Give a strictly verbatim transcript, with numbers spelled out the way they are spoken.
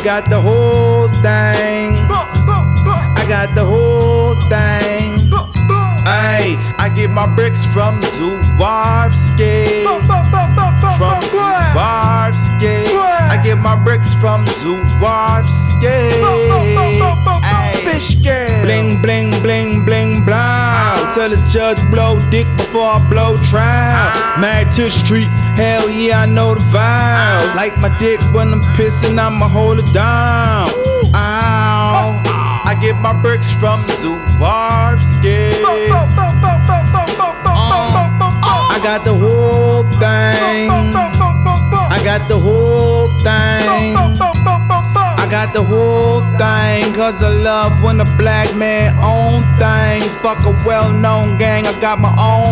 got the whole thing. I got the whole thing. Ay, I get my bricks from Swarovski. From Swarovski. I get my bricks from Swarovski. Ay, fish girl. Bling, bling, bling, bling, blow. Tell the judge blow dick before I blow trial. Mad to the street, hell yeah, I know the vibe. Like my dick when I'm pissing, I'ma hold it down. Ow. I get my bricks from Swarovski. I got the whole thing. I got the whole thing. I got the whole thing. Cause I love when a black man own things. Fuck a well-known gang, I got my own